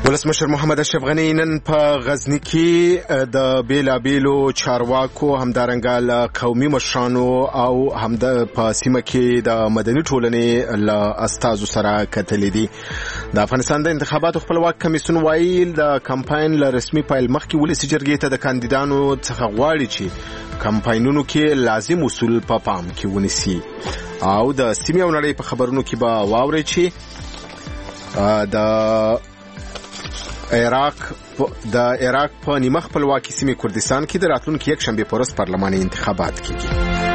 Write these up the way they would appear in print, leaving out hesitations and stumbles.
ولسمشر محمد اشرف غنی نن په غزنی کې د بیلابیلو چارواکو همدارنګه له قومي مشرانو او هم د په سیمه کې د مدني ټولنې له استازو سره کتلې دي. د افغانستان د انتخاباتو خپلواک کمیسیون وایي د کمپاین له رسمي پیل مخکې ولسي جرګې ته د کاندیدانو څخه غواړي چې کمپاینونو کې لازم اصول په پام کې ونیسي. او د سیمې او نړۍ په خبرونو کې به واوري چې د عراق په نیمه خپلواکي سیمه کردستان کې د راتلونکي یک شنبه پرست پارلماني انتخابات کیږي.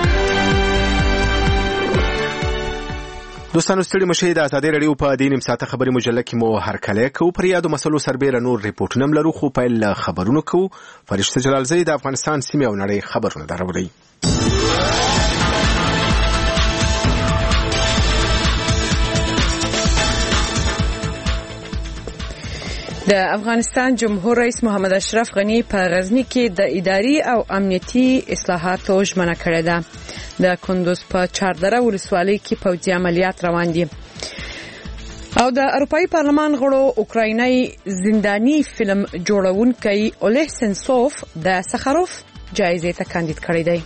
دوستانو ستړي مشه د ازادي رادیو په دې نیم ساعته خبري مجله کې مو هرکله کو پر یادو مسلو سربېره نور ریپورتونه لرو خو په خبرونو کو فرشته جلال زید د افغانستان سیمه او نړۍ خبرونه دروړي. د افغانستان جمهور رئیس محمد اشرف غنی په غزنی کې د اداري او امنیتي اصلاحاتو ژمنه کړې ده. د کندوز په چاردره ولسوالۍ کې پوځي عملیات روان دي. او د اروپאי پارلمان غړو اوکرایني زنداني فلم جوړونکي اولeh سنسوف د سخروف جایزې ته کاندید کړی دی.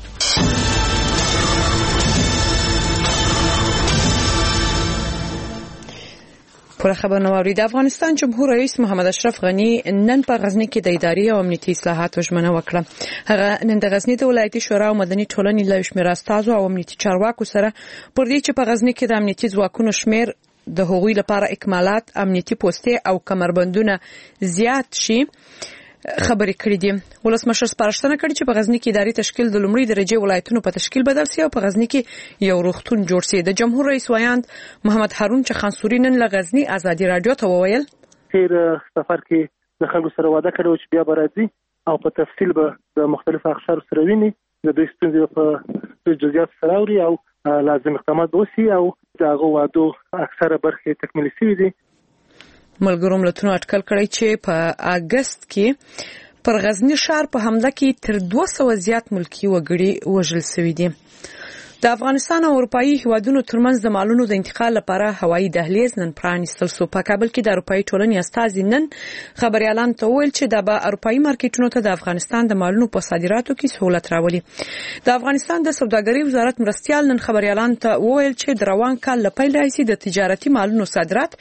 پر خبرونه واوري. د افغانستان جمهور رئیس محمد اشرف غنی نن په غزنی کې د اداري او امنیتي اصلاحاتو ژمنه وکړه. هغه نن د غزنی د ولایتي شورا او مدني ټولنې له شمېر استازو او امنیتي چارواکو سره پر دې چې په غزنی کې د امنیتي ځواکونو شمېر د هغوی لپاره اکمالات، امنیتي پوستې او کمربندونه زیات شي خبرې کړې دي. ولسمشر سپارښتنه کړې چې په غزنی کې اداري تشکیل د لومړي درجه ولایتونو په تشکیل بدل شي او په غزنی کې یو روغتون جوړ شي. د جمهور رئیس ویاند محمد هارون چخانسوري نن له غزنی ازادي رادیو ته وویل تیر سفر کې د خلکو سره وعده کړو چې بیا به راځي او په تفصیل به د مختلفو اقشارو سره ویني، د دوی ستونزې په جزئیات سره اوري او لازم اقدامات وشي او د هغو وعدو اکثره برخې تکمیل شوي دي. ملګرو ملتونو اټکل کړی چې په اگست کې پر غزنی ښار په حمله کې تر 200 زیات ملکی وګړي وژل شوي دي. د افغانستان او اروپאי هیوادونو ترمنځ د مالونو د انتقال لپاره هوایي دهلیز نن پرانیستل شو. په کابل کې د اروپאי ټولنې استازي نن خبريالان ته ویل چې د اروپאי مارکیټونو ته د افغانستان د مالونو په صادراتو کې سہولت راولي. د افغانستان د سوداګرۍ وزارت مرستيال نن خبريالان ته ویل چې د روان کال لپاره راځي د تجارتي مالونو صادرات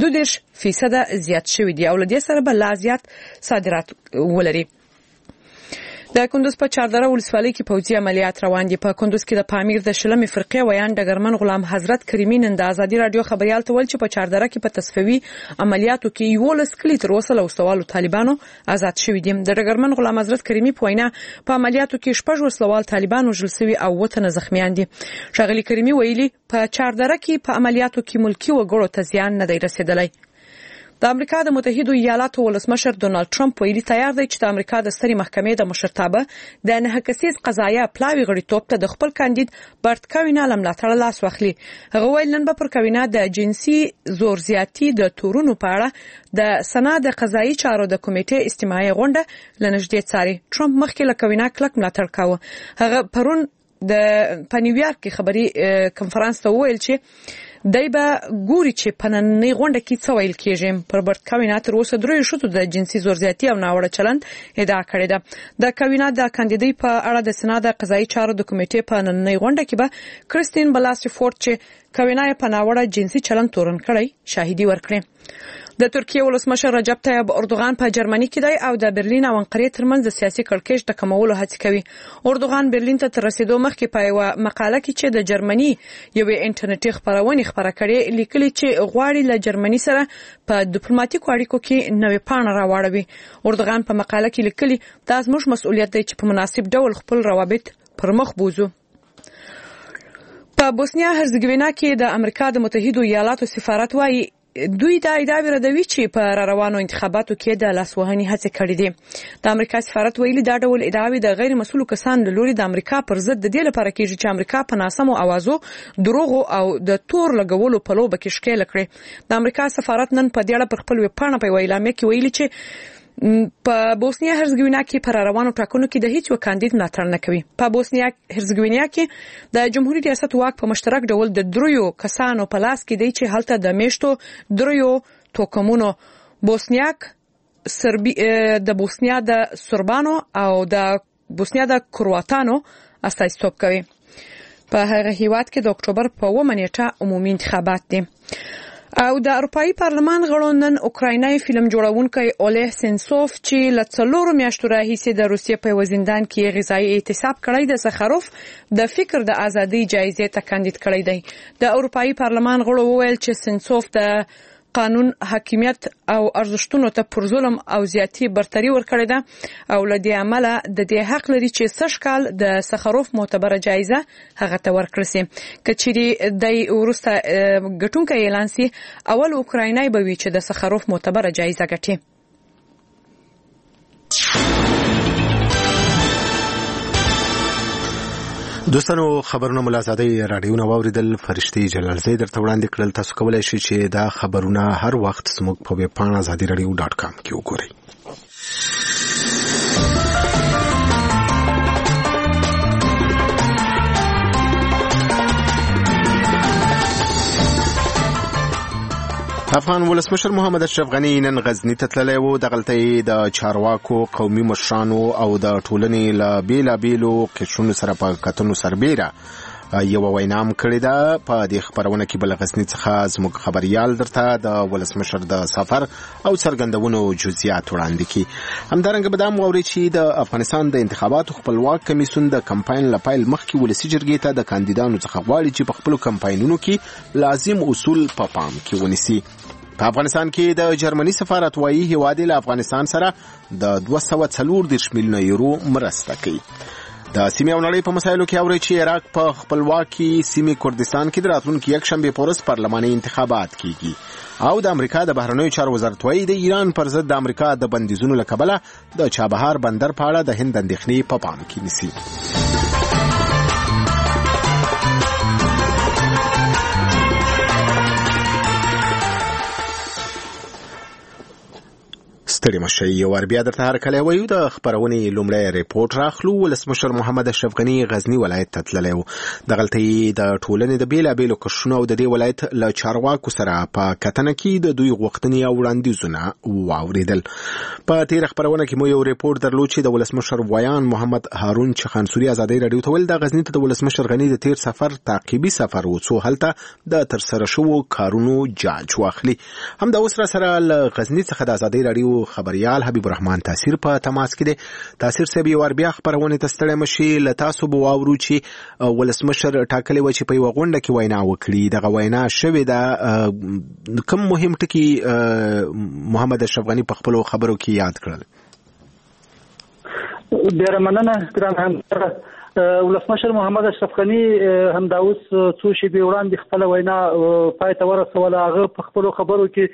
2% زیات شوي دي او لدې سره به لا زیات صادرات ولري. د کندوز په چاردره ولسوالۍ کې پوځي عملیات روان دي. په کندوز کې د پامیر د شلمې فرقې ویان ډګرمن غلام حضرت کریمي نن د ازادي رادیو خبريال ته ول چې په چاردره کې په تصفوي عملیاتو کې 11 کلی تر اوسه له وسوالو طالبانو آزاد شوي دي. د ډګرمن غلام حضرت کریمي په وینا په عملیاتو کې 6 وسوال طالبانو وژل شوي او 8 زخمیان دي. شاغلی کریمي ویلي په چاردره کې په عملیاتو کې ملکی وګړو ته زیان نه دی رسیدلی. د امریکا د متحده ایالاتو ولسمشر ډونالد ټرمپ ویلي تیار دی چې د امریکا د سترې محکمې د مشرتابه د نه کسیز قضایا پلاوی غړیتوب ته د خپل کاندید برت کاوینا لملاتړ لاس واخلي. هغه ویل نن به پر کاوینا د جنسي زور زیاتی د تورونو په اړه د سنا د قضایي چارو د کمیټې استماعي غونډه لنږدې څاري. ټرمپ مخکې له کاوینا کلک ملاتړ کاوه. هغه پرون په نیویارک کې خبري کنفرانس ته ویل چې دای به ګوري چې په نننۍ غونډه کې څه ویل کېږي. پر برت کاوینا تر اوسه درې شوتو د جنسي زور زیاتی او ناوړه چلند ادعا کړې ده. د کاوینا د کاندیدۍ په اړه د سنا د قضایي چارو د کمیټې په نننۍ غونډه کې به کریستین بلاسفورد چې کاوینا په ناوړه جنسي چلند تورن کړی شاهدي ورکړي. د ترکیه ولسمشر رجب طیب اردوغان په جرمني کې دی او د برلین او انقرې ترمنځ د سیاسي کړکېچ د کمولو هڅه کوي. اردوغان برلین ته تر رسیدو مخکې په یو مقاله کې چې د جرمني یو انټرنیټي خبرونه خبره کړې لیکلي چې غواړي له جرمني سره په ډیپلوماټیکو اړیکو کې نوې پاڼه راوړوي. اردوغان په مقاله کې لیکلي دا زموږ مسؤلیت دی چې په مناسب ډول خپل روابط پر مخ بوزو. په بوسنیا هرزګوینا کې د امریکا د متحده ایالاتو سفارت وايي دوی دا ادعا ردوي چې په روانو انتخاباتو کې د لاسوهنې هڅه کړې دي. د امریکا سفارت ویلي دا ډول ادعاوې د غیر مسؤلو کسانو له لوري د امریکا پر ضد د دې لپاره کېږي چې امریکا په ناسمو اوازو دروغ او د تور لګولو په لوبه کې ښکېل کړي. د امریکا سفارت نن په دې اړه پر خپل ویبپاڼه په اعلامیه کې ویلي چې په بوسنیا هرزګوینا کې پر روانو ټاکنو کې د هیڅ یو کاندید ملاتړ نه کوي. په بوسنیا هرزګوینا کې د جمهوریت ریاست واک په مشترک ډول د دریو کسانو په لاس کې دی چې هلته د میشتو دریو توکمونو د بوسنیا د سربانو او د بوسنیا د کرواتانو استازیتوب کوي. په هغه هیواد کې د اکتوبر په 1 نیټه عمومي انتخابات دي. او د اروپאי پارلمان غړو نن اوکراینای فلم جوړونکی اولیه سنسوف چې له 4 میاشتو راهیسې د روسیې په وزندان کې غذایی اعتصاب کړی د سخروف د فکر د ازادي جایزې ته کاندید کړی دی. د اروپאי پارلمان غړو وویل چې سنسوف د قانون حاکمیت او ارزښتونو ته پر ظلم او زیاتی برتری ورکړی ده او له دې عمله د دې حق لري چې 6 کال د سخروف معتبره جایزه هغه ته ورکړي سي. کچېری د ورسته ګټونکو اعلان سي اول اوکراینای به وي چې د سخروف معتبره جایزه ګټي. دوستانو خبرونه ملازادي رادیو نو اوریدل فرشتي جلال زید درته وړاندې کړل. تاسو کولای شئ چې دا خبرونه هر وخت زموږ په ویب پاڼه azadiradio.com کې وګورئ. افغان ولسمشر محمد اشرف غنی نن غزنی ته تللی و. د غلطۍ د چارواکو قومي مشرانو او د ټولنې له بیلابیلو قشرونو سره په کتنو سربیره یو وینام کړی ده. په دې خبرونه کې بل غزنی څخه زموږ خبريال درته د ولسمشر د سفر او څرګندونو جزئیات وړاندې کړي. همدارنګه به دا موري چې د افغانستان د انتخاباتو خپلواک کمیسیون د کمپاین لپاره مخکې ولسی جرګې ته د کاندیدانو څخه غواړي چې په خپل کمپاینونو کې لازم اصول په پام کې ونیسي. په افغانستان کې د جرمني سفارت وايي هیواد له افغانستان سره د 240 میلیون یورو مرسته کوي. د سیمې او نړۍ په مسایلو کې اوري چې عراق په خپلواکي سیمې کردستان کې د راتلونکي یک شنبه پورس پارلماني انتخابات کیږي او د امریکا د بهرنیو چارو وزارت وايي د ایران پر ضد د امریکا د بندیزونو له کبله د چابهار بندر په اړه د هند اندېښنې په پام کې نیسي. ستړي مشي یو ور بیا درته هر کله وایو. د خبرونې لومړی ریپورت راخلو. ولسمشر محمد اشرف غنی غزنی ولایت ته تللی و. د غلطۍ د ټولنې د بیلابیلو قشرونو او د دې ولایت له چارواکو سره په کتنه کې د دوی غوښتنې او وړاندیزونه واوریدل. په تیر خبرونه کې مو یو ریپورت درلود چې د ولسمشر ویان محمد هارون چخانسوري ازادي رادیو ته ول د غزنی ته د ولسمشر غنی د تیر سفر تعقیبي سفر و څو هلته د تر سره شو کارونو جاج واخلي. هم د اوس را سره ل غزنی څخه د ازادي رادیو خبريال حبیب الرحمن تاثیر په تماس کې دی. تاثیر سه به ور بیا خبرونه تستړی مشي لتا سو بو واورو چې ولسمشر ټاکلی و چې په یو غونډه کې وینا وکړي. دغه وینا شوې ده. کوم مهم ټکی محمد اشرف غنی په خپل خبرو کې یاد کړل؟ ډیره مننه ګران ولسمشر محمد اشرف غنی هم دا اوس څو شی به وړاندې خپل وینا پای ته ورسوله. هغه په خپل خبرو کې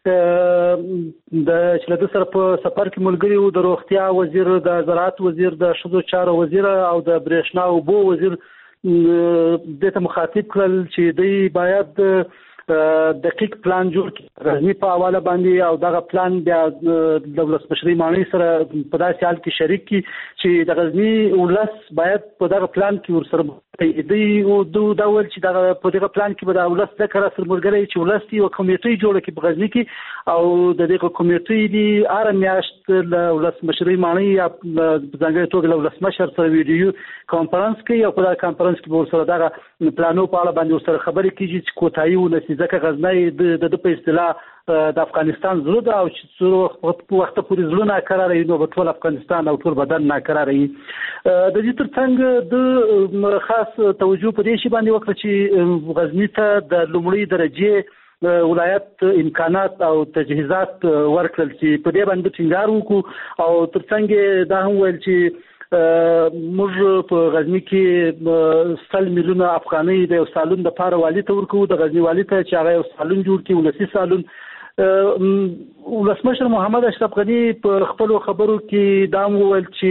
د چلته سره په سفر کې ملګری وو د روغتیا وزیر، د زراعت وزیر، د شذو چارو وزیر او د برېښنا او بو وزیر د ته مخاطب کړل چې دوی باید دقیق پلان جوړ کړي غزنی په حواله باندې او دغه پلان بیا د ولسمشرۍ معنی سره په داسې حال کې شریک کړي چې د غزنی ولس باید په دغه پلان کې ورسره دوی او دا ول چې دغه په دغه پلان کې به د ولس د کار سره ملګری چې ولس یو کمیټې جوړه کړي په غزنی کې او د دغه کمیټې دی ار میاشت له ولسمشرۍ معنی یا څنګه توګه له ولسمشر سره ویډیو کانفرنس کې او په دا کانفرنس کې ورسره دغه پلانو په اړه باندې ورسره خبرې کیږي چې کوتاهي ونسي ځکه غزنی د په اصطلاح د افغانستان زړه ده او چې څو وخت پورې زړه ناکراره وي نو ټول افغانستان او ټول بدن ناکراره وي. د دې ترڅنګ د خاص توجه په دې شی باندې وکړه چې غزنی ته د لومړي درجه ولایت امکانات او تجهیزات ورکړل چې په دې باندې ټینګار وکړو او ترڅنګ دا هم ویل چې موږ په غزنی کې 100 میلیونه افغانۍ د یو سالون د پاره والی ته ورکو. د غزنی والی ته چې هغه یو سالون جوړ کړي ولسی سالون. ولسمشر محمد اشرف غنی په خپل خبرو کې دا وویل چې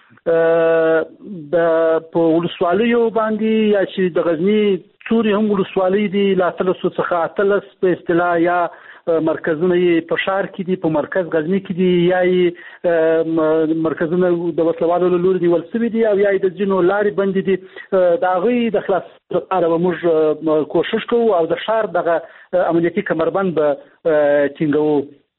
د په ولسوالیو باندې یا چې د غزنی څوري هم ولسوالۍ دي لا تلسو څخه اتلس په اصطلاح یا مرکزونه په شهر کې دي په مرکز غزنی کې دي یا مرکزونه د وسلوالو لوري دی ولسوي دي او یا د جنو لاري بندي دي. دا غي د خلاص لپاره موږ کوشش کوو او د شهر دغه امنیتي کمربند به ټینګو.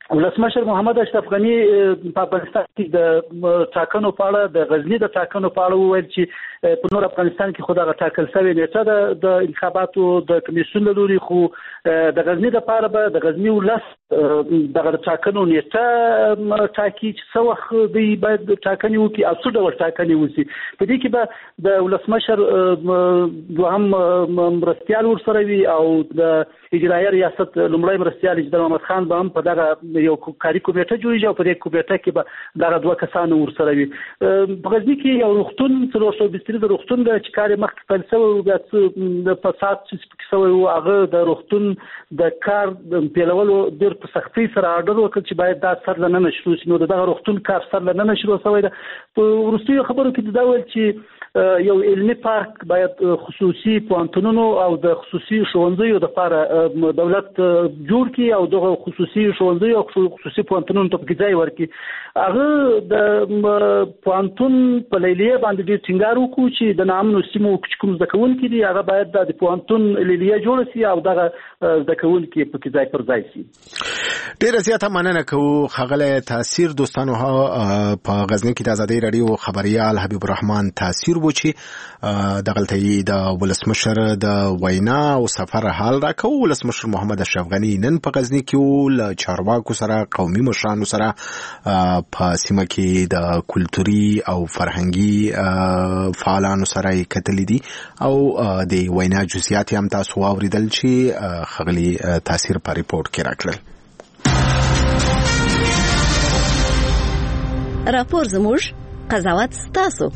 ولسمشر محمد اشرف غنی په افغانستان کې د ټاکنو په اړه د غزنی د ټاکنو په اړه وویل چې په نور افغانستان کې خو دا ټاکل شوی نیټه د انتخاباتو د کمیسیون لوري خو د غزنی د لپاره به د غزنی ولس دغه ټاکنو نیټه ټاکي چې څو وخت دی باید ټاکنې وکړي او څه ډول ټاکنې وشي. په دې کې به د ولسمشر دوهم مرستیال ورسره وي او د اجرایي ریاست لومړی مرستیال جنرال محمد خان به هم په دغه یو کاري کمیټه جوړیږي او په دې کمیټه کې به دغه دوه کسان ورسره وي. په غزنی کې یو روغتون 320 د روغتون د چکارې مخکې پیل شوی بیا د فساد چې شوی و هغه د روغتون د کار د پیلولو ډېر په سختۍ سره اډر وکړ چې باید دا سر لننه شروع شي. نو دغه روغتون کار سر لننه شروع شوی ده. په وروستیو خبرو کې دا ویل چې یو علمي پارک باید خصوصي پوهنتونونو او د خصوصي ښوونځیو لپاره دولت جوړ کړي او دغه خصوصي ښوونځیو او خصوصي پوهنتونونو ته پکې ځای ورکړي. هغه د پوهنتون په لیلیه باندې ډېر ټینګار وکړو چې د نامنو سیمو کوم زده کوونکي دي هغه باید د پوهنتون لیلیه جوړه شي او دغه زده کوونکي پکې ځای پر ځای شي. ډېره زیاته مننه کوو ښاغلی تاثیر دوستانو. په غزنی کې د ازادۍ راډیو خبریال حبیب الرحمن تاثیر و چې دغلته د ولسمشر د وینا او سفر حال راکو. ولسمشر محمد اشرف غنی نن په غزنی کې له چارواکو سره قومي مشرانو سره په سیمه کې د کلتوري او فرهنګي فعالانو سره کتلې دي او د وینا جزئیات هم تاسو واوریدل چې ښاغلی تاثیر په ریپورت کې راکړل. راپور زموږ قضاوت ستاسو.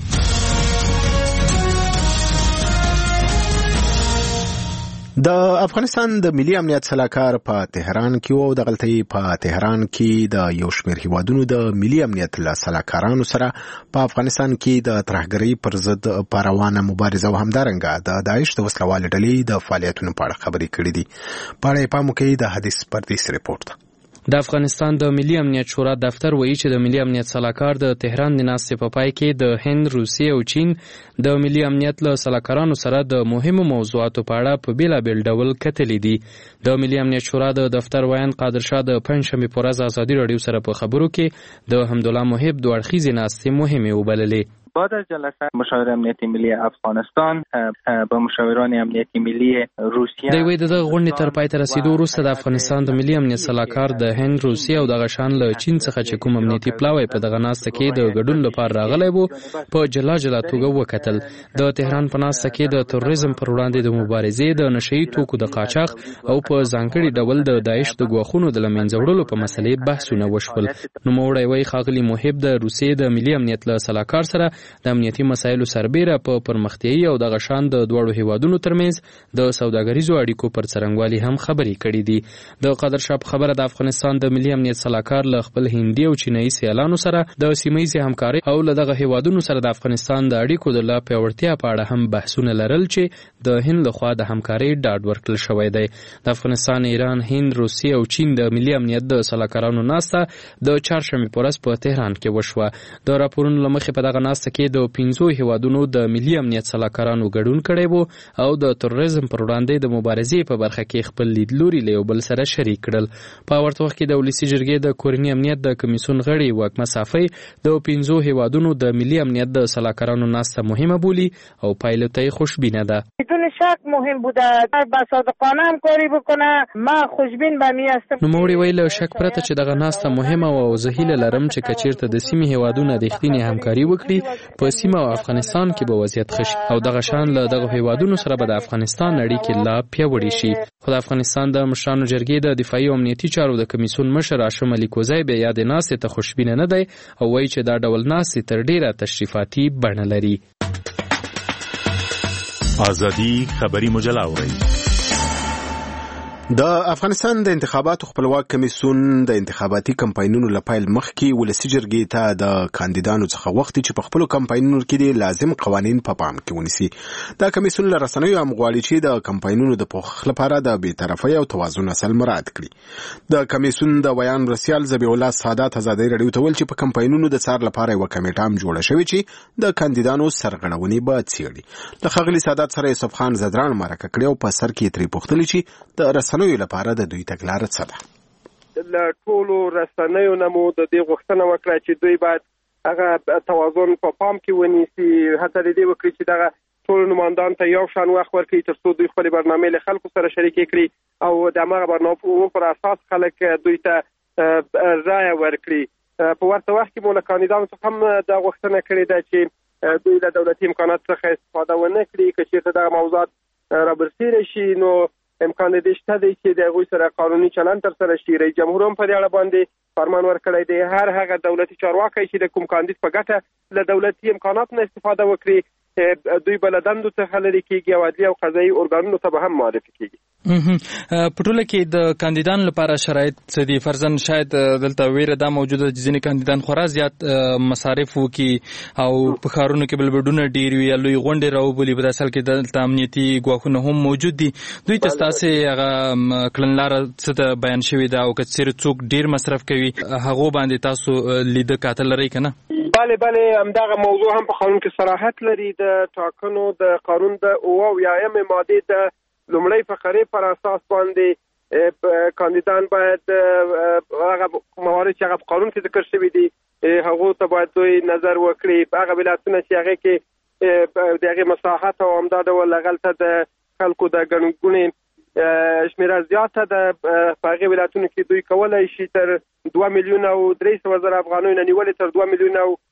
د افغانستان د ملي امنیت سلاکار په تهران کې او د غلطي په تهران کې د یو شمېر هیوادونو د ملي امنیت له سلاکارانو سره په افغانستان کې د ترهګرۍ پر ضد په روانه مبارزه او همدارنګه د داعش د وسلوال ډلې د فعالیتونو په اړه خبرې کړې دي. په اړه پام وکړئ د حدیث پردیس ریپورت. د افغانستان د ملي امنیت شورا دفتر وایي چې د ملي امنیت سلاکار د تهران د ناستې په پای کې د هند، روسیې او چین د ملي امنیت له سلاکارانو سره د مهمو موضوعاتو په اړه په بیلابیل ډول کتلې دي. د ملي امنیت شورا د دفتر وایان قادر شاه د پنځشنبې په ورځ ازادي راډیو سره په خبرو کې د حمدالله محب دوه اړخیزې ناستې مهمې وبللې. بعد از جلسه مشاور امنیتی ملی افغانستان با مشاوران امنیتی ملی روسیه د وی د غونډې تر پای ته رسیدو وروسته د افغانستان د ملي امنیت سلاکار د هند، روسیې او دغه شان له چین څخه چې کوم امنیتي پلاوی په دغه ناسته کې د ګډون لپاره راغلی وو په جلا جلا توګه وکتل. د تهران په ناسته کې د تروریزم پر وړاندې د مبارزې، د نشئی توکو د قاچاق او په ځانګړي ډول د داعش د ګواښونو د لمنځه وړلو په مسلې بحثونه وشول. نوموړی وایي ښاغلي محب د روسیې د ملي امنیت له سلاکار سره د امنیتي مسایلو سربیره په پرمختیایي او دغه شان د دوړو هیوادونو ترمنځ د سوداګریزو اړیکو پر څرنګوالي هم خبرې کړې دي. د قادر شاه خبره د افغانستان د ملي امنیت سلاکار له خپل هندي او چینایي سیالانو سره د سیمه‌ییزې همکارۍ او له دغه هیوادونو سره د افغانستان د اړیکو د لا پیاوړتیا په اړه هم بحثونه لرل چې د هند لخوا د همکارۍ ډاډ ورکړل شوی دی. د افغانستان، ایران، هند، روسیې او چین د ملي امنیت د سلاکارانو ناسته د چهارشنبې په ورځ په تهران کې وشوه. د راپورونو له مخې په دغه ناسته کې د 15 هیوادونو د ملي امنیت سلاکارانو ګډون کړی وو او د تروریزم پر وړاندې د مبارزې په برخه کې خپل لیدلوري له یو بل سره شریک کړل. په ورته وخت کې د ولسي جرګې د کورني امنیت د کمیسیون غړي واکمه صافی د 15 هیوادونو د ملي امنیت د سلاکارانو ناسته مهمه بولی او پایله ته خوشبینه ده. بدون شک مهم بوده با صادقانه همکاری بکنه. ما خوشبین به می هستم. نوموړي ویل شک پرته چې دغه ناسته مهمه او زه هیله لرم چې کچیرته د سیمې هیوادونو د رښتینې همکاري وکړي په سیمه او افغانستان کې به وضعیت ښه شي او دغه شان له دغه هیوادونو سره به د افغانستان اړیکې لا پیاوړې شي. خو د افغانستان د مشرانو جرګې د دفاعي او امنیتي چارو د کمیسیون مشر هاشم علي کوزی بیا یاد ناسې ته خوشبینه نه دی او وایي چې دا ډول ناسې تر ډیره تشریفاتي بڼه لري. ازادي خبري مجله اوري. د افغانستان د انتخاباتو خپلواک کمیسیون د انتخاباتي کمپاینونو لپاره مخکې ولسی جرګې ته د کاندیدانو څخه وخت چې په خپل کمپاینونو کې لازم قوانين په پام کې ونیسي. دا کمیسیون له رسنیو هم غواړي چې د کمپاینونو د پوښښ لپاره د بی‌طرفۍ او توازن اصل مراعات کړي. د کمیسیون د ویان رسیال ذبیح الله سادات ازادي راډیو ته ویل چې په کمپاینونو د څار لپاره یو کمیټه هم جوړه شوې چې د کاندیدانو سرغړونې به څېړي. د ښاغلي سادات سره یوسف خان زدران مرکه کړی او په سر کې ترې پوښتنه چې د رسنیو لپاره د دوی تګلارې څه ده. له ټولو رسنیو نه مو د دې غوښتنه وکړه چې دوی باید هغه توازن په پام کې ونیسي، هڅه دې وکړي چې دغه ټول نمایندان ته یو شان وخت ورکړي ترڅو دوی خپل برنامه له خلکو سره شریک کړي او د هغه برنامه پر اساس خلک دوی ته رائے ورکړي. په ورته وخت کې مو له کاندیدانو څخه هم د غوښتنه کړې ده چې دوی له دولتي امکاناتو څخه استفاده ونه کړي. که چېرته دغه موضوعات رابرسېره شي نو امکان دې شته دی چې د هغوی سره قانوني چلند ترسره شي. رئیس جمهور هم په دې اړه باندې فرمان ورکړی دی هر هغه دولتي چارواکی چې د کوم کاندید په ګټه له دولتي امکاناتو نه استفاده وکړي دوی به له دندو څخه لرې کېږي او عدلي او قضایي ارګانونو ته به هم معرفي کېږي. په ټوله کې د کاندیدانو لپاره شرایط څه دي؟ فرضاً شاید دلته ویره دا موجوده چې ځینې کاندیدان خورا زیات مصارف وکړي او په ښارونو کې بلبډونه ډېر وي یا لوی غونډې راوبولي، په اصل کې دلته امنیتي ګواښونه هم موجود دي. دوی ته ستاسې هغه کړنلاره څه ته بیان شوې ده او که چېرې څوک ډېر مصرف کوي هغو باندې تاسو لیده کاته لرئ که نه؟ بله همدغه موضوع هم په قانون کې صراحت لري. د ټاکنو د قانون د اویایم مادې د لومړی فقرې پر اساس باندې کاندیدان باید هغه موارد چې هغه په قانون کې ذکر شوي دي هغو ته باید دوی نظر وکړي. په هغه ولایتونه چې هغې کې د هغې مساحت او همدا ډول هغلته د خلکو د ګڼې ګوڼې شمېره زیاته ده. په هغې ولایتونو کې دوی کولی شي تر 2 میلیونه او 300 زره افغانیو نه نیولې تر 2 میلیونه او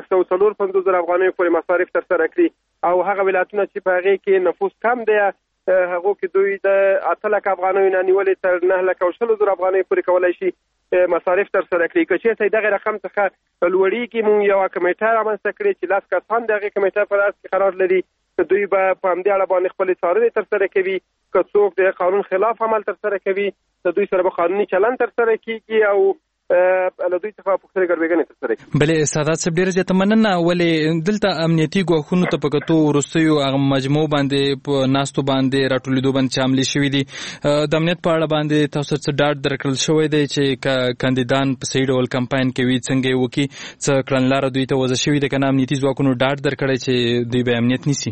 654 زره افغانیو پورې مصارف ترسره کړي. او هغه ولایتونه چې په هغې کې نفوس کم دی هغو کې دوی د 8 لک افغانیو نه نیولې تر 9 لک او 100 زره افغانیو پورې کولی شي مصارف ترسره کړي. که چېرته دغه رقم څخه لوړېږي موږ یوه کمیټه رامنځته کړې چې 10 کسان د هغې کمیټه په راس کې قرار لري. دوی به په همدې اړه باندې خپلې څارنې ترسره کوي. که څوک د قانون خلاف عمل ترسره کوي د دوی سره به قانوني چلند ترسره کېږي او له دوی څخه پوښتنې ګډوډګنې ترسره کړي. بلې سادات صاحب ډېره زیاته مننه. ولې دلته امنیتي ګواښونو ته په کتو وروستیو هغه مجموعو باندې په ناستو باندې راټولېدو باندې چې عملي شوي دي د امنیت په اړه باندې تاسو څه ډاډ درکړل شوی دی چې کاندیدان په صحیح ډول کمپاین کوي څنګه یې وکړي؟ څه کړنلاره دوی ته وضع شوي ده که نه امنیتي ځواکونو ډاډ درکړی چې دوی به امنیت نیسي؟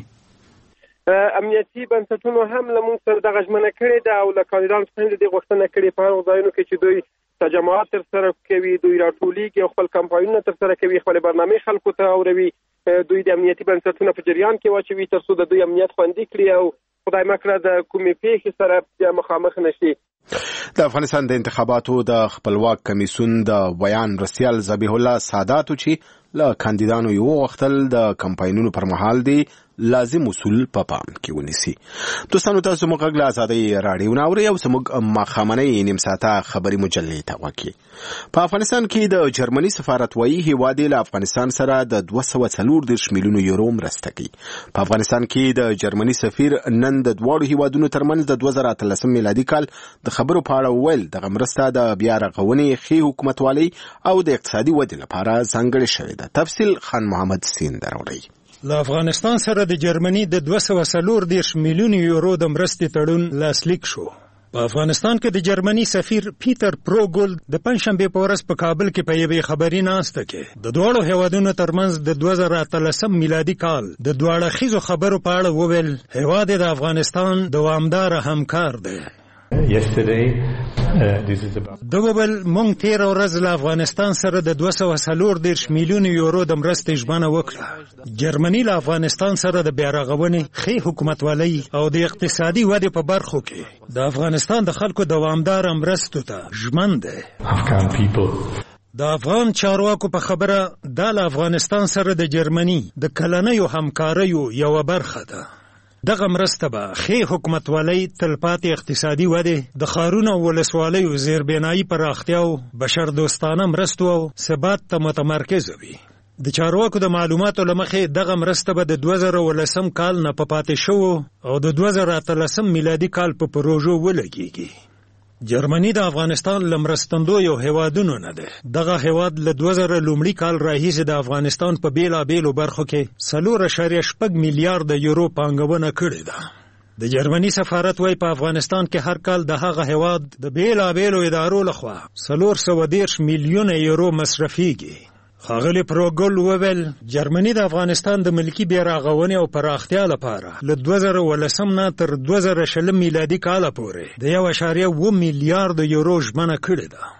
امنیتي بنسټونو هم له موږ سره دغه ژمنه کړې ده او له کاندیدانو څخه د دې غوښتنه کړې په هغو ځایونو کې چې دوی تجمعات ترسره کوي، دوی راټولیږي او خپل کمپاینونه ترسره کوي، خپل برنامې خلکو ته اوروي، دوی د امنیتي بنسټونو په جریان کې واچوي ترڅو د دوی امنیت خوندي کړي او خدای مکړه د کومې پیښې سره مخامخ نشي. د افغانستان د انتخاباتو د خپلواک کمیسیون د بیان رسیال ذبیح الله ساداتو چې له کاندیدانو یو وختل د کمپاینونو پر مهال دی لازم اصول په پام کې ونیسي. دوستانو تاسو موږ له ازادي رادیو ناوړي او سمګ مخامنۍ نیم ساعته خبري مجلې ته وکی. په افغانستان کې د جرمني سفارت وایي هیواد له افغانستان سره د 240 میلیون یورو مرسته کوي. په افغانستان کې د جرمني سفیر نن د دوه هیوادونو ترمنځ د 2013 میلادي کال د خبرو په اړه ویل د مرسته د بیا رغونې خي حکومتوالي او د اقتصادي ودې لپاره ځانګړې شوې ده. تفصیل خان محمد سین دروړي. له افغانستان سره د جرمني د 240 میلیون یورو د مرستې تړون لاسلیک شو. په افغانستان کې د جرمني سفیر پیټر پروګول د پنځشنبه په ورځ په کابل کې په یوه خبري ناسته کې د دوه هیوادونو ترمنځ د 2013 میلادي کال د دوه خيزو خبرو په اړه وویل هیواد د افغانستان دوامدار همکار دی. دوبل مونږ تیر ورځ له افغانستان سره د 240 میلیون یورو د مرستې ژمنه وکړه. جرمني له افغانستان سره د بیا رغونې خي حکومتوالي او د اقتصادي ودې په برخو کې د افغانستان د خلکو دوامدار مرستو ته ژمن دی. د افغان چارواکو په خبره دا له افغانستان سره د جرمني د کلنیو همکاریو یو برخه ده. دغه مرسته به خي حکومتوالي تلپاتې اقتصادي ودې د ښارونو او ولسوالیو زیربنایي پراختیا او بشردوستانه مرستو او ثبات ته متمرکز وي. د چارواکو د معلوماتو له مخې دغه مرسته به د 2013 کال نه په پاتې شوو او د 2013 میلادي کال په پروژو ولګېږي. جرمني د افغانستان له مرستندویو هیوادونو نه ده. دغه هیواد له 2000 لومړي کال راهیسې د افغانستان په بیلابیلو برخو کې 4.6 میلیارډ یورو پانګونه کړې ده. د جرمني سفارت وايي په افغانستان کې هر کال د هغه هیواد د بیلابیلو ادارو لخوا 410 میلیون یورو مصرفيږي. ښاغلی پروګل وویل جرمني د افغانستان د ملکی بیا رغونې او پراختیا لپاره له 2010 نه تر 2020 میلادي کال پورې د 1.1 میلیارډ یورو ژمنه کړې ده.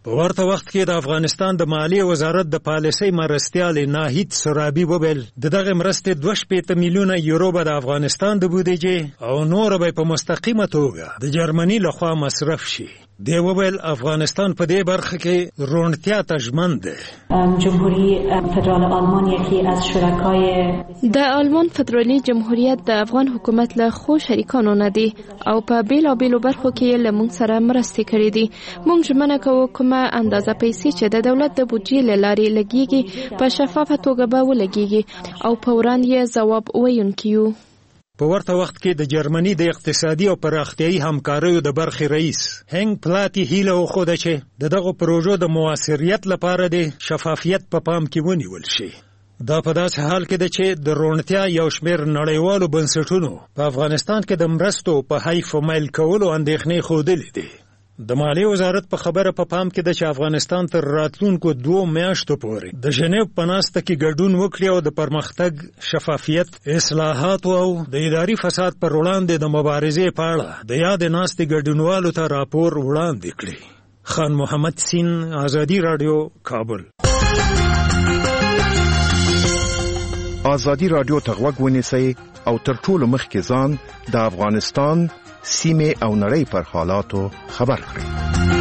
په ورته وخت کې د افغانستان د مالیې وزارت د پالیسۍ مرستیال ناهید سرابي وویل د دغه مرستې 2.5 میلیونه یورو به د افغانستان د بودیجې او نور به په مستقیمه توګه د جرمني لخوا مصرف شي. دی وویل افغانستان په دې برخه کې روڼتیا ته ژمن دی. جمهوری فدرال آلمان یکی از شرکای د آلمان فدرالی جمهوریت د افغان حکومت له خو شریکانو نه دی او په بیلابیلو برخو کې له موږ سره مرستې کړې دي. موږ ژمنه کوو کومه اندازه پیسې چې د دولت د بودیجې له لارې لګیږي په شفافه توګه به ولګیږي او په وړاندې یې ځواب ویونکي یو. په ورته وخت کې د جرمني د اقتصادي او پراختیایي همکاریو د برخې رئیس هنګ پلاتی هیله وښوده چې دغه پروژو د موثریت لپاره د شفافیت په پام کې ونیول شي. دا په داسې حال کې ده چې د روڼتیا یو شمېر نړیوالو بنسټونو په افغانستان کې د مرستو په حیف و میل کولو اندېښنې ښودلې دي. د مالیې وزارت په خبره په پام کې ده چې افغانستان تر راتلونکو 2 میاشتو پورې د ژنیو په ناسته کې ګډون وکړي او د پرمختګ، شفافیت، اصلاحاتو او د اداري فساد پر وړاندې د مبارزې په اړه د یادې ناستې ګډونوالو ته راپور وړاندې کړي. خان محمد سین، ازادي راډیو، کابل. ازادي راډیو ته غوږ ونیسئ او تر ټولو مخکې ځان د افغانستان سیمه او نړۍ پر حالاتو خبر کړئ.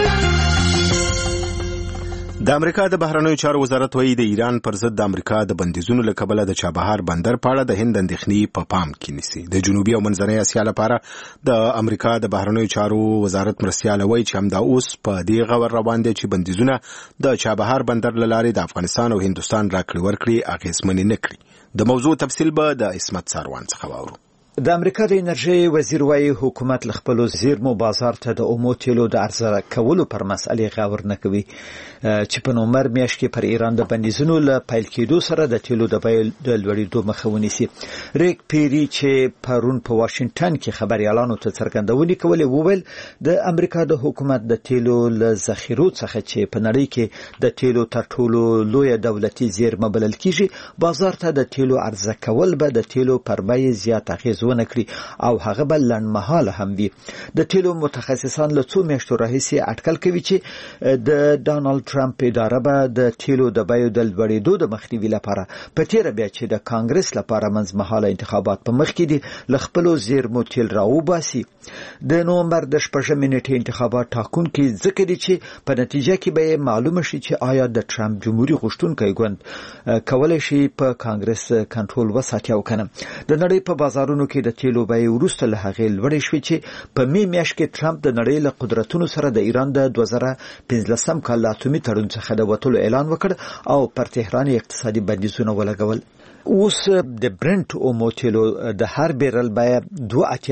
د امریکا د بهرنیو چارو وزارت وایي د ایران پر ضد د امریکا د بندیزونو له کبله د چابهار بندر په اړه د هند اندېښنې په پام کې نیسي. د جنوبي او منځنۍ اسیا لپاره د امریکا د بهرنیو چارو وزارت مرستیال وایي چې همدا اوس په دې غور روان دي چې بندیزونه د چابهار بندر له لارې د افغانستان او هندوستان راکړې ورکړې اغېزمنې نه کړي. د موضوع تفصیل به د اسمت ساروان څخه واورو. د امریکا د انرژي وزیر وايي حکومت له خپل زیرمو بازار ته د اومو تیلو د عرضه کولو پر مسئلې غور نه کوي چې په نومبر میاشت کې پر ایران د بندیزونو له پیل کېدو سره د تیلو د بیې د لوړېدو مخه ونیسي. ریک پیری چې پرون په واشنگټن کې خبريالانو ته څرګندونې کولې وویل د امریکا د حکومت د تیلو له ذخیرو څخه چې په نړۍ کې د تیلو تر ټولو لوی دولتي زیرمه بلل کیږي بازار ته د تیلو عرضه کول به د تیلو پر بیې زیات اغیز ونه کړي او هغه بل لنډمهاله هم وي. د تیلو متخصصان له څو میاشتو راهیسې اټکل کوي چې د ډانلډ ټرمپ اداره به د تیلو د بیو د لوړېدو د مخنیوي لپاره په تیره بیا چې د کانګرس لپاره منځمهاله انتخابات په مخ کې دي له خپلو زیرمو تیل راوباسي. د نومبر د 6 نیټې انتخابات ټاکونکي ځکه دي چې په نتیجه کې به معلومه شي چې آیا د ټرمپ جمهوریت غوښتونکي ګوند کولای شي په کانګرس کنټرول وساتي او کنه. د نړۍ په بازارونو کې د تیلو بیې وروسته له هغې لوړې شوې چې په می میاشت کې ټرمپ د نړۍ له قدرتونو سره د ایران د 2015 کال اتومي تړون څخه د وتلو اعلان وکړ او پر تهران اقتصادي بندیزونه ولګول. اوس د برنت اومو تیلو د هر بیرل بیه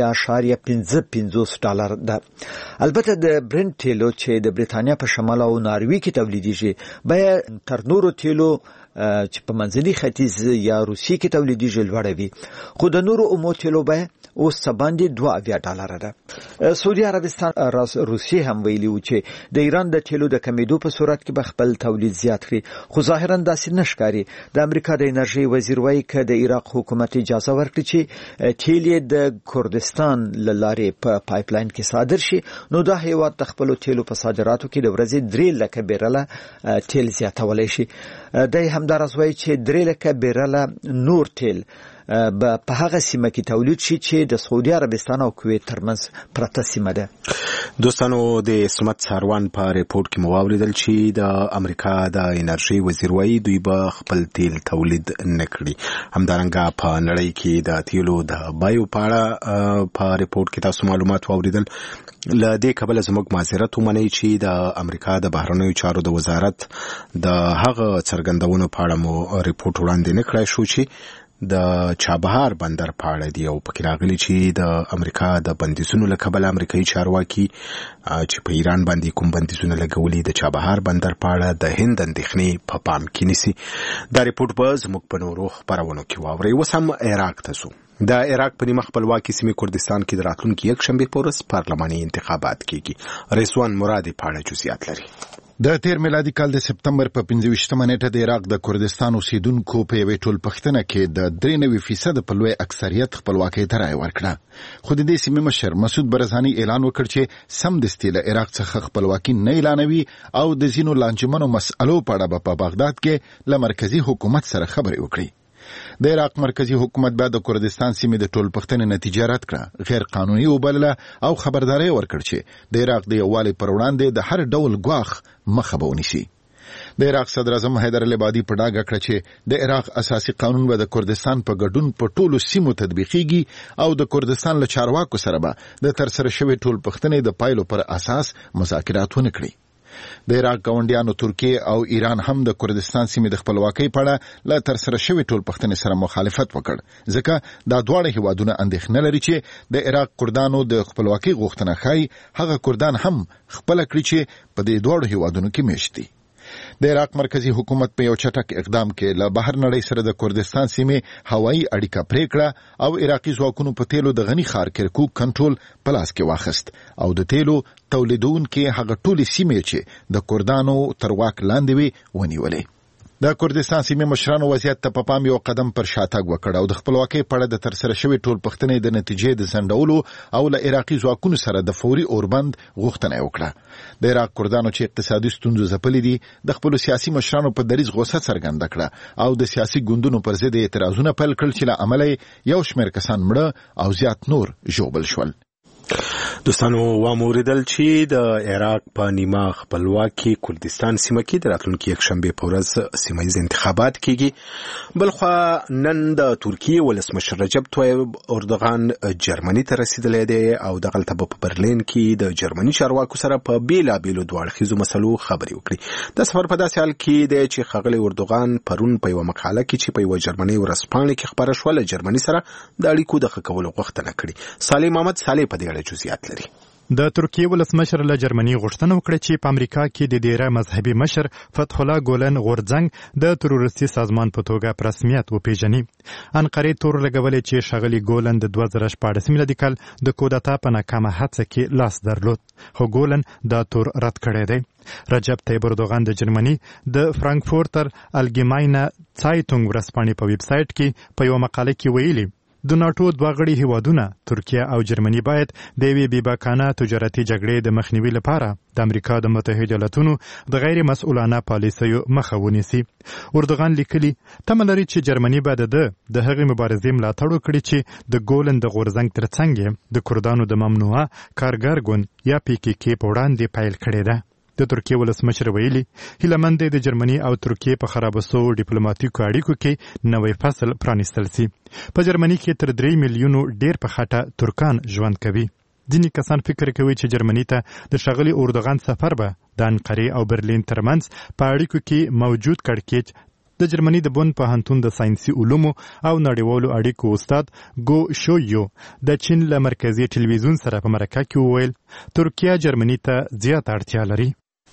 2.55 ډالر ده. البته د برنت تیلو چې د بریتانیا په شمال او ناروی کې تولیدیږي بیه تر نورو تیلو چې په منځني ختیځ یا روسیې کې تولیدیږي لوړه وي خو د نورو اومو تیلو بیه اوس باندې 2 ډالر ده. سعودي عربستان روسیې هم ویلي و چې د ایران د تیلو د کمیدو په صورت کې به خپل تولید زیات کړي خو ظاهرا داسې نشکاري. د امریکا د انرژي وزیر وايي چې د عراق حکومت اجازه ورکړي چې تیل د کردستان له لارې په پایپلاین کې صادر شي نو دا هیواد د خپل تیلو په صادراتو کې د ورځې 3 لک بیرله تیل زیاتولای شي. د همدارس وايي چې 3 لک بیرله نور تیل په هغه سیمه کې تولید شي چې د سعودي عربستان او کویت ترمنځ پرته سیمه ده. دوستانو د اسمت ساروان په ریپورت کې مووریدل چې د امریکا د انرژي وزیر وايي دوی به خپل تیل تولید نه کړي. همدارنګه په نړۍ کې د تیلو د بیو په اړه په ریپورت کې تاسو معلومات واوریدل. له دې کبله زموږ معذرت ومنئ چې د امریکا د بهرنیو چارو د وزارت د هغه څرګندونو په اړه مو ریپورت وړاندې نه کړای شو چې د چابهار بندر په اړه دی او پکې راغلي چې د امریکا د بندیزونو له کبله امریکایي چارواکي چې په ایران باندې کوم بندیزونه لګولي د چابهار بندر په اړه د هند اندېښنې په پام کې نیسي. دا ریپورت به زموږ په نورو خپرونو کې واورئ. اوس هم عراق ته ځو. د عراق په نیمه خپلواکي سیمې کردستان کې د راتلونکي یک شنبه په ورځ پارلماني انتخابات کیږي. رضوان مرادي په اړه جزئیات لري. د تیر میلادي کال د سپتمبر په 25مه نیټه د عراق د کردستان اوسیدونکو په یوې ټولپښتنه کې د 93% په لوی اکثریت خپلواکۍ ته رایه ورکړه. خو د دې سیمې مشر مسعود برزاني اعلان وکړ چې سمدستي له عراق څخه خپلواکي نه اعلانوي او د ځینو لانجمنو مسألو په اړه په بغداد کې له مرکزی حکومت سره خبرې وکړي. د عراق مرکزی حکومت بعد د کردستان سیمې د ټولپښتنې نتیجه رد کړه، غیر قانوني وبلله او خبرداري ورکړه چې د عراق د یووالي پر وړاندې د هر ډول ګواښ مخه به ونیسي. د عراق صدر اعظم حیدر العبادي په ډاګه کړه چې د عراق اساسي قانون به د کردستان په ګډون په ټولو سیمو تطبیقيږي او د کردستان له چارواکو سره به د ترسره شوی ټولپښتنې د پایلو پر اساس مذاکرات ونه کړي. د عراق ګاونډیانو ترکیه او ایران هم د کردستان سیمې د خپلواکۍ په اړه له ترسره شوی ټولپښتنې سره مخالفت وکړ، ځکه دا دواړه هیوادونه اندېښنه لري چې د عراق کردانو د خپلواکۍ غوښتنه ښایي هغه کردان هم خپله کړي چې په دې دواړو هیوادونو کې میشت دي. د عراق مرکزی حکومت په یو چټک اقدام کې له بهر نړۍ سره د کردستان سیمې هوایي اړیکه پرې کړه او عراقي ځواکونو په تیلو د غني ښار کرکوک کنټرول په لاس کې واخیست او د تیلو تولیدونکي هغه ټولې سیمې چې د کردانو تر واک لاندې وي ونیولې. د کردستان سیمې مشرانو وضعیت ته په پام یو قدم پر شاتګ وکړ او د خپلواکۍ په اړه د ترسره شوی ټولپښتنې د نتیجې د ځنډولو او له عراقي ځواکونو سره د فوري اوربند غوښتنه وکړه. د عراق کردانو چې اقتصادي ستونزو ځپلې دي د خپل سیاسي مشرانو په دریځ غوسه څرګنده کړه او د سیاسي ګوندونو پر ضد اعتراضونه پیل کړل چې له امله یو شمېر کسان مړه او زیات نور ژوبل شول. دوستانو واموریدل چې د عراق په نیمه خپلواکي کردستان سیمه کې د راتلونکي یک شنبه په ورځ سیمه ییز انتخابات کیږي. بلخوا نن د ترکیه ولسمشر رجب طیب اردوغان جرمني ته رسیدلی دی او دغلته په برلین کې د جرمني چارواکو سره په بیلابیلو دوه اړخیزو مسلو خبرې وکړي. د سفر په داسې حال کې دی چې ښاغلی اردوغان پرون په یوه مقاله کې چې په یوه جرمني ورځپاڼه کې خپره شوه له جرمني سره د اړیکو د ښه کولو غوښتنه کړې. صالح محمد صالح په دې اړه جزئیات لري. د ترکیه ولسمشر له جرمني غوښتنه وکړه چې په امریکا کې د ډیره مذهبي مشر فتح الله ګولن غورځنګ د تروریستي سازمان په توګه په رسمیت وپیژني. انقرې تور لګولې چې ښاغلي ګولن د 2014 میلادي کال د کودتا په ناکامه هڅه کې لاس درلود، خو ګولن دا تور رد کړی دی. رجب طیب اردوغان د جرمني د فرانکفورتر الګیماینه سایټونګ ورځپاڼې په ویب سایټ کې په یو مقاله کې ویلي د ناټو دوه غړي هیوادونه ترکیه او جرمني باید د یوې بېباکانه تجارتي جګړې د مخنیوي لپاره د امریکا د متحده ایالاتونو د غیر مسؤلانه پالیسیو مخه ونیسي. اردوغان لیکلي تمه لري چې جرمني به د هغې مبارزې ملاتړ وکړي چې د ګولن د غورځنګ ترڅنګ د کردانو د ممنوعه کارګر ګوند یا PKK په وړاندې پیل کړی ده. د ترکیه ولسمشر ویلي هیلهمند دی د جرمني او ترکیه په خرابه سوو ډیپلوماټیکو اړیکو کې نوی فصل پرانیستل سي. په جرمني کې تر 3 میلیونو ډیر په خټه ترکان ژوند کوي. ځینې کسان فکر کوي چې جرمني ته د ښاغلي اردوغان سفر به د انقرې او برلین ترمنځ په اړیکو کې موجود کړکېچ د جرمني د بون پوهنتون د ساینسي علومو او نړیوالو اړیکو استاد ګو شویو د چین له مرکزي ټلویزیون سره په مرکه کې وویل ترکیه جرمني ته زیات اړتیا لري.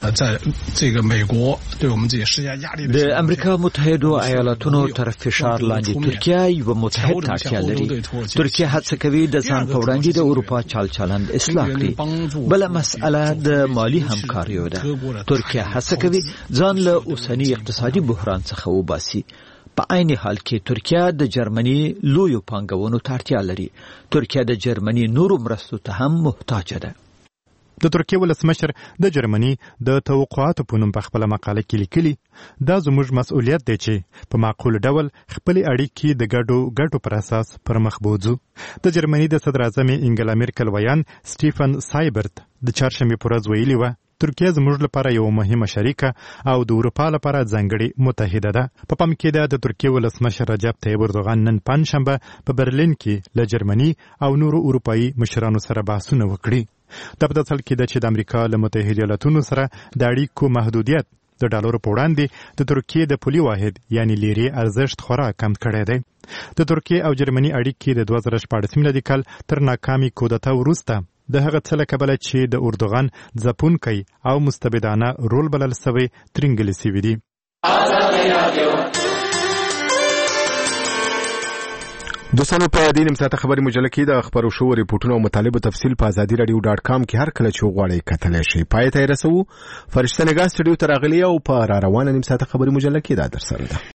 د امریکا متحده ایالاتونو تر فشار لاندې ترکیه یو متحد اړتیا لري. ترکیه هڅه کوي د ځان په وړاندې د اروپا چلند اصلاح کړي. بل مسأله د مالی همکاریو ده. ترکیه هڅه کوي ځان له اوسنی اقتصادي بحران څخه وباسي. په عین حال کې ترکیه د جرمني لویو پانګونو ته اړتیا لري. ترکیه د جرمني نورو مرستو ته هم محتاج ده. د ترکیه ولسمشر د جرمني د توقعاتو په نوم په خپل مقاله کې لیکلي دا زموږ مسؤلیت دی چې په معقول ډول خپل اړیکې د ګډو پر اساس پر مخ بوځو. د جرمني د صدر اعظم انګلا میرکل ویان سټیفن سایبرت د چهارشنبه په ورځ ویلي و ترکیه زموږ لپاره یو مهمه شریکه او د اروپا لپاره ځانګړې متحده ده. په پام کې د ترکیه ولسمشر رجب طیب اردوغان نن پنځشنبه په برلین کې له جرمني او نورو اروپایي مشرانو سره بحثونه وکړي. دا په داسې حال کې ده چې د امریکا له متحده ایالاتونو سره د اړیکو محدودیت د ډالرو په وړاندې د ترکیې د پولي واحد یعنی لیرې ارزښت خورا کم کړی دی. د ترکیې او جرمني اړیکې د 2014 میلادي کال تر ناکامي کودتا وروسته د هغه څه له کبله چې د اردوغان ځپونکی او مستبدانه رول بلل سوی ترینګلې سوي دي. دوستانو په دې نیم ساعته خبري مجله کې د خبرو شو ریپورتونو او مطالبه تفصیل په azadi.radio.com کې هر کله چې وغواړئ کتلی شئ. پای ته رسو فرشته نگاه سټډیو ته راغلی او په را روانه نیم ساعته خبري مجله کې دا درسره ده.